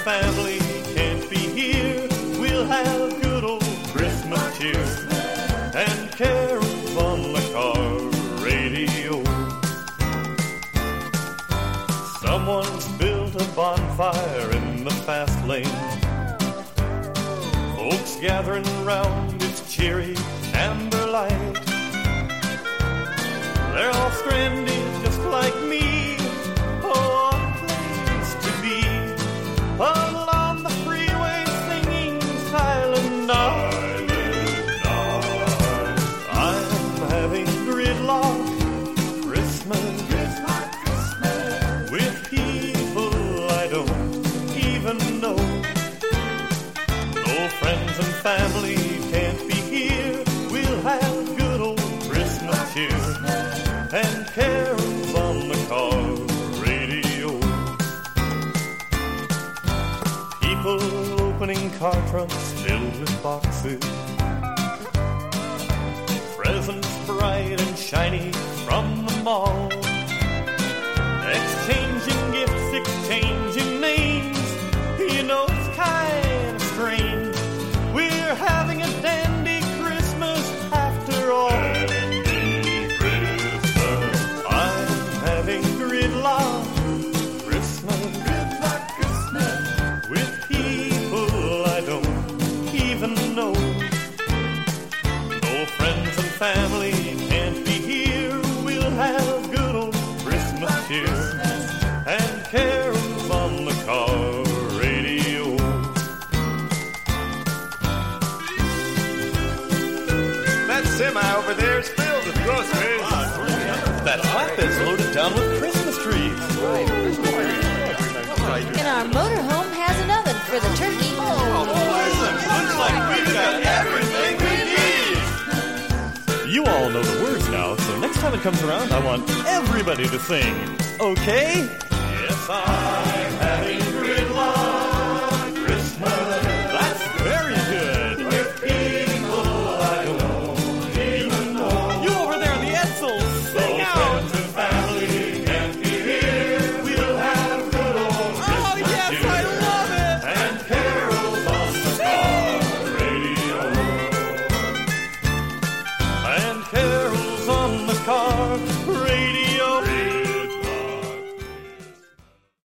family can't be here, we'll have good old Christmas cheer and carols on the car radio. Someone's built a bonfire in the fast lane. Folks gathering around its cheery amber light. They're all stranded just like me. Oh, what a place to be. Along the freeway singing Silent Night. I'm having gridlock Christmas with people I don't even know. No friends and family can't be here. We'll have good old Christmas cheer and carols on the car radio. People opening car trunks filled with boxes. Presents bright and shiny from the mall. Exchanging gifts, exchanging names. You know it's kind of strange. We're having a dandy Christmas after all. Dandy Christmas. I'm having gridlock Christmas. Gridlock Christmas. With people I don't even know. No friends and family can't be here. We'll have good old Christmas cheer and carols on the car radio. That semi over there is filled with groceries. That flatbed's loaded down with Christmas trees. And our motorhome has an oven for the turkey. Looks like we've got everything we need. You all know the words now, so next time it comes around, I want everybody to sing. Okay? Yes, I